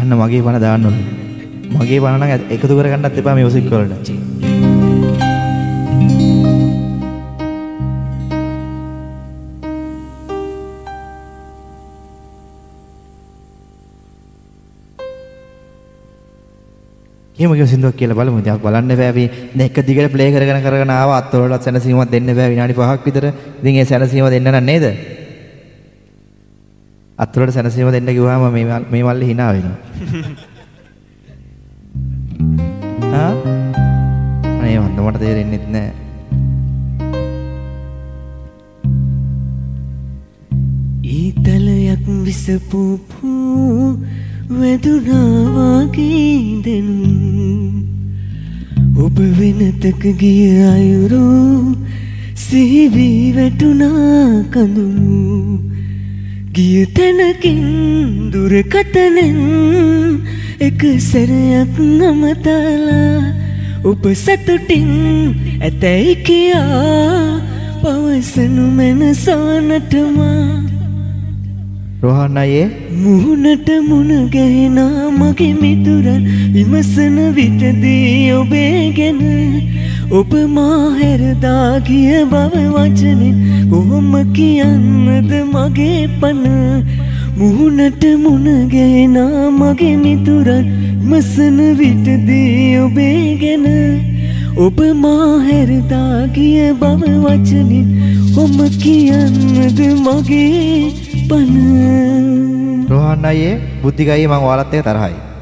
අන්න මගේ බණ දාන්න ඕනේ. මගේ බණ නම් එකතු කරගන්නත් එපා මියුසික් වලට. එහෙම කිව්ව සින්දුවක් කියලා බලමු. ඉතින් අපි බලන්න බෑ අපි දැන් එක දිගට ප්ලේ කරගෙන ආවා. අත්වලට සැනසීමක් දෙන්න බෑ විනාඩි 5ක් විතර. ඉතින් ඒ සැනසීම දෙන්න නම් නේද? අත්වලට සැනසීම දෙන්න කිව්වම මේ මල්ලි hina වෙනවා. ආ? අනේ මට තේරෙන්නේ නැහැ. ඊතලයක් විසපුපු වැදුනා වගේ දෙනු ඔබ වෙනතක ගිය අයුරු සිහිවි වැටුනා කඳුළු ගිය තැනකින් දුරකතනෙන් එක සැරයක් නමතලා ඔබ සතුටින් ඇතැයි කියා පවසනු මැනසානටම රෝහන් අයියේ මුහුණට මුණ ගැහෙනා මගේ මිතුරන් විමසන විටදී ඔබේ ගැන ඔබ මා හැරදා ගිය බව වචනෙන් කොහොම කියන්නද මගේ පණ මුහුණට මුණ ගැහෙනා මගේ මිතුරන් විමසන විටදී ඔබේ ගැන ඔබ මා හැරදා ගිය බව වචනෙන් කොහොම කියන්නද මගේ රෝහන් අයියේ බුද්ධික අයියේ මම ඔයාලත් එක්ක තරහයි.